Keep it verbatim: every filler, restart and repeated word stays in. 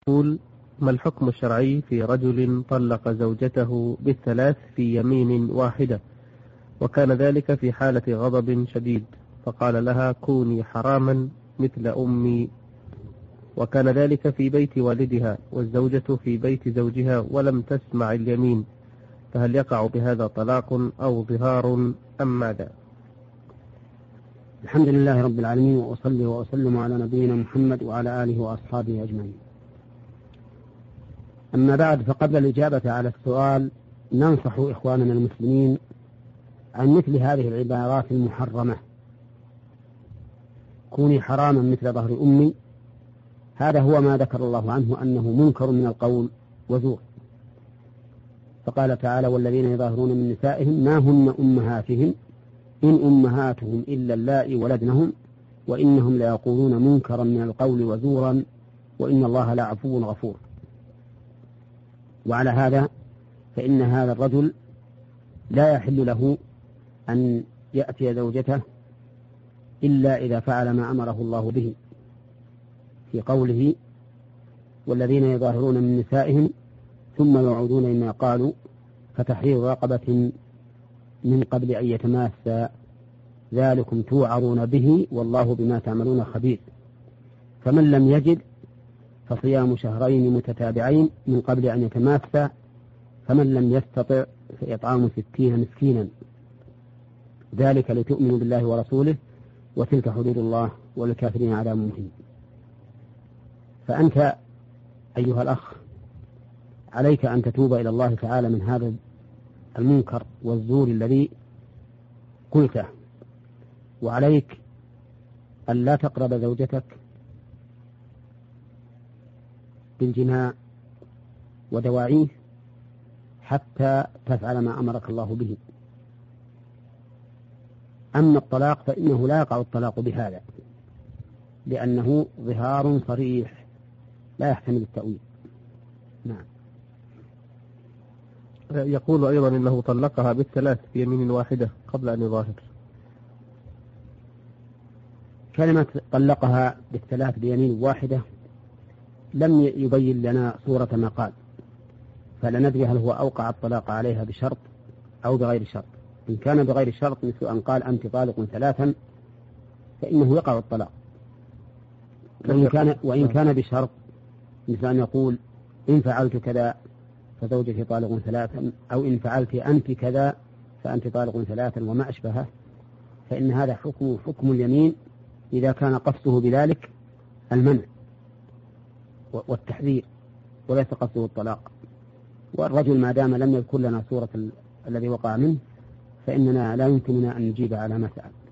يقول: ما الحكم الشرعي في رجل طلق زوجته بالثلاث في يمين واحدة، وكان ذلك في حالة غضب شديد، فقال لها: كوني حراما مثل أمي، وكان ذلك في بيت والدها والزوجة في بيت زوجها ولم تسمع اليمين، فهل يقع بهذا طلاق أو ظهار أم ماذا؟ الحمد لله رب العالمين، وأصلي وأسلم على نبينا محمد وعلى آله وأصحابه أجمعين. أما بعد، فقبل الإجابة على السؤال ننصح إخواننا المسلمين عن مثل هذه العبارات المحرمة: كوني حراما مثل ظهر أمي. هذا هو ما ذكر الله عنه أنه منكر من القول وزور. فقال تعالى: والذين يظاهرون من نسائهم ما هن أمهاتهم إن أمهاتهم إلا اللائي ولدنهم وإنهم ليقولون منكرا من القول وزورا وإن الله لعفو غفور. وعلى هذا فإن هذا الرجل لا يحل له أن يأتي زوجته إلا إذا فعل ما أمره الله به في قوله: والذين يظاهرون من نسائهم ثم يعودون لما قالوا فتحرير رقبة من قبل أن يتماسا ذلكم توعظون به والله بما تعملون خبير. فمن لم يجد فصيام شهرين متتابعين من قبل أن يتماسا، فمن لم يستطع فإطعام ستين مسكينا، ذلك لتؤمنوا بالله ورسوله وتلك حدود الله وللكافرين عذاب مهين. فأنت أيها الأخ عليك أن تتوب إلى الله تعالى من هذا المنكر والزور الذي قلته، وعليك أن لا تقرب زوجتك بالجماع ودواعيه حتى تفعل ما أمرك الله به. أما الطلاق فإنه لا يقع الطلاق بهذا، لأنه ظهار صريح لا يحتمل التأويل. نعم. يقول أيضا إنه طلقها بالثلاث في يمين واحدة قبل أن يظاهر. كلمة طلقها بالثلاث بيمين واحدة لم يبين لنا صورة ما قال، فلا ندري هل هو أوقع الطلاق عليها بشرط أو بغير شرط. إن كان بغير شرط مثل أن قال أنت طالق ثلاثا فإنه يقع الطلاق، وإن كان, وإن كان بشرط مثل أن يقول إن فعلت كذا فزوجتي طالق ثلاثا، أو إن فعلت أنت كذا فأنت طالق ثلاثا وما أشبهه، فإن هذا حكم حكم اليمين إذا كان قصده بذلك المنع والتحذير وليس قصده الطلاق. والرجل ما دام لم يذكر لنا صورة الذي وقع منه فإننا لا يمكننا أن نجيب على ما سأل.